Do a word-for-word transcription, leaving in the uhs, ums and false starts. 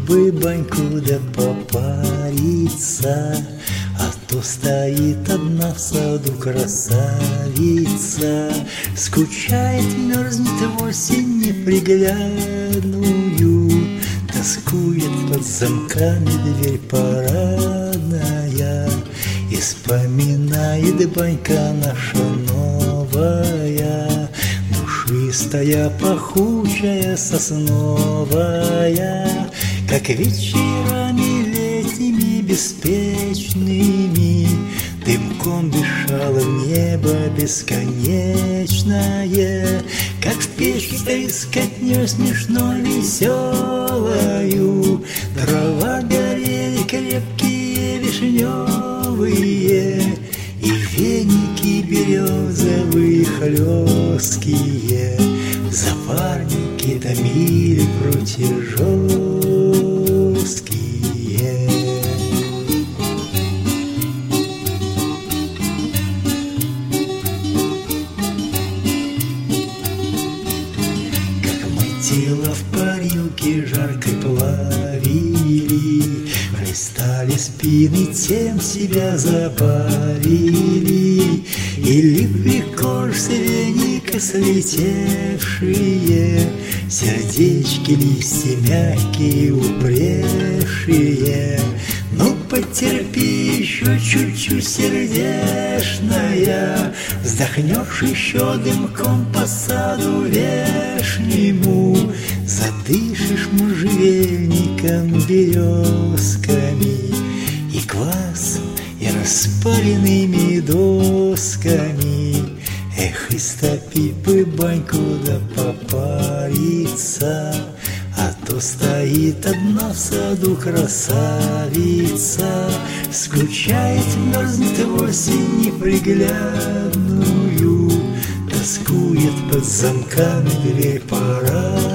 бы баньку да попариться, а то стоит одна в саду красавица, скучает, мерзнет в осень неприглядную, тоскует под замками дверь парадная, и вспоминает банька наша новая, душистая, пахучая, сосновая, как вечерами летними беспечными дымком дышала в небо бесконечное, как в печке стоит скотнёй смешно веселою, дрова горели крепкие вишневые, и веники березовые хлесткие, запарники томили прутья жесткие. Тело в парилке жаркой плавили, хлестали спины, тем себя запалили, и липли кож с веника слетевшие, сердечки листья мягкие упревшие. Ну, потерпи еще чуть-чуть, сердечная, вздохнешь еще дымком по саду вешнему, задышишь можжевельником, березками и квасом, и распаренными досками. Эх, истопи бы баньку да попариться, а то стоит одна в саду красавица, скучает, мерзнет в осень неприглядную, тоскует под замками дверь пора.